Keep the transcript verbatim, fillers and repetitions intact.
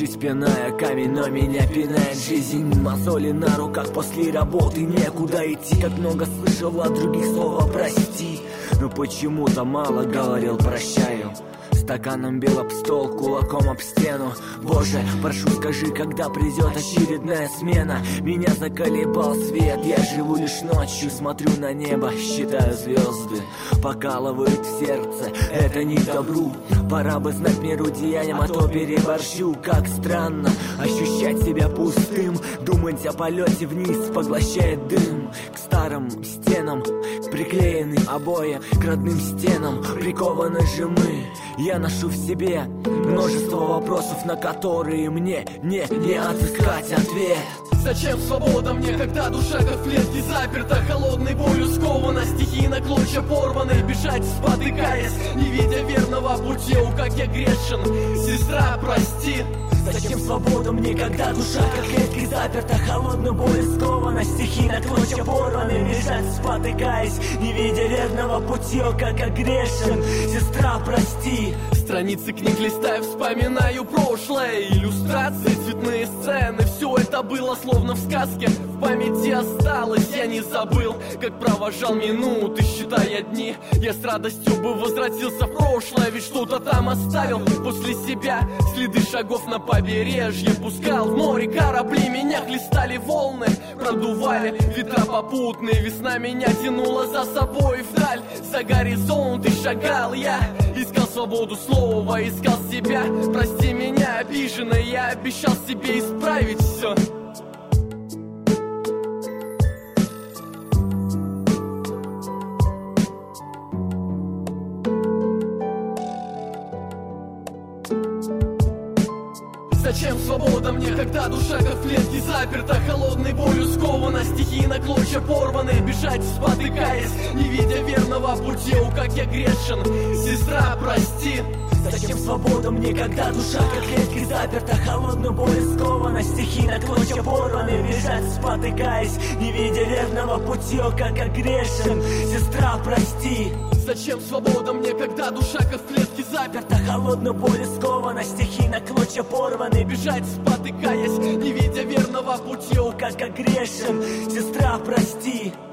жизнь пиная камень, но меня пинает жизнь. Мозоли на руках, после работы некуда идти. Как много слышал от других слова прости, но почему-то мало говорил прощаю. Стаканом бил об стол, кулаком об стену. Боже, прошу, скажи, когда придет очередная смена. Меня заколебал свет, я живу лишь ночью. Смотрю на небо, считаю звезды. Покалывают в сердце, это не к добру. Пора бы знать меру деяниям, а то переборщу. Как странно ощущать себя пустым. Думать о полете вниз поглощает дым. К старым стенам приклеены обои, к родным стенам прикованы же мы. Я ношу в себе множество вопросов, на которые мне не, не отыскать ответ. Зачем свобода мне, когда душа как в клетке заперта? Холодной болью скована, стихи на клочья порваны. Бежать спотыкаясь, не видя верного пути. О, как я грешен, сестра, прости. Зачем свобода мне, когда душа как клетки заперта? Холодной болью скована, стихи на клочья порваны. Бежать спотыкаясь, не видя верного пути. О, как я грешен, сестра, прости. Страницы книг листаю, вспоминаю прошлое. Иллюстрации, цветные сцены. Все это было словно в сказке. В памяти осталось, я не забыл, как провожал минуты, считая дни. Я с радостью бы возвратился в прошлое, ведь что-то там оставил после себя. Следы шагов на побережье пускал в море корабли. Меня хлестали волны, продували ветра попутные. Весна меня тянула за собой вдаль. За горизонт и шагал я. Искал свободу слова, искал себя. Прости меня, обиженный, я обещал себе исправить все. Зачем свобода мне, когда душа как в клетке заперта? Холодной болью скована, стихи на клочья порваны. Бежать спотыкаясь, не видя верного пути. О, как я грешен, сестра, прости. Зачем свобода мне, когда душа как клетки заперта? Холодной болью скована, стихи на клочья порваны. Бежать спотыкаясь, не видя верного пути. О, как я грешен, сестра, прости. Зачем свобода мне, когда душа как в клетке заперта? Холодной болью скована, стихи на клочья порваны. Бежать спотыкаясь, не видя верного пути. О, как я грешен, сестра, прости.